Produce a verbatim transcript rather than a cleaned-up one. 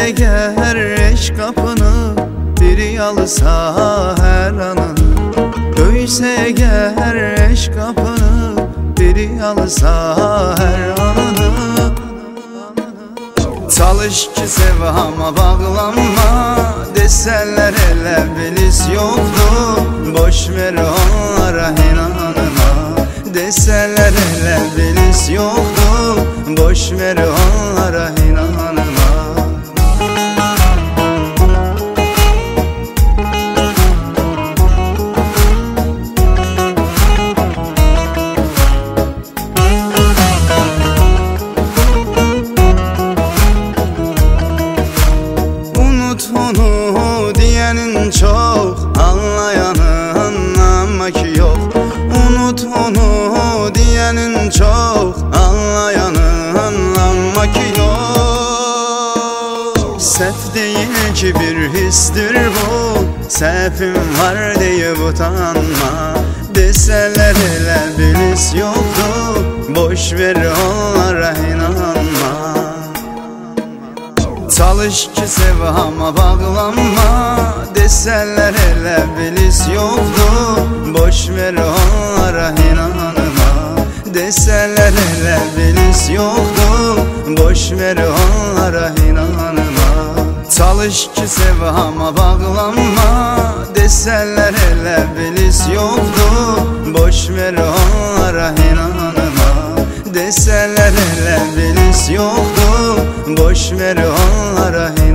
eğer eş kapını, biri alsa her anını. Döyse eğer eş kapını, biri alsa her anını. Çalış ki sev ama bağlanma, deseler ele bilis yoktu. Boş ver onlara inanma, deseler ele bilis yoktu. Boş ver onlara inanma. Onu diyenin çok, anlayanın ama ki yok. Unut onu diyenin çok, anlayanın ama ki yok. Sef değil ki bir histir bu, sefim var deyip utanma. Deseler ele bilis yoktu, boş ver onlara inanma. Çalış ki sev ama bağlanma, deseler ele bilis yoktu. Boş ver onlara inanma, deseler ele bilis yoktu. Boş ver onlara inanma. Çalış ki sev ama bağlanma, deseler ele bilis yoktu. Boş ver onlara inanma, deseler ele bilis yoktu. Boş ver onlara inanma.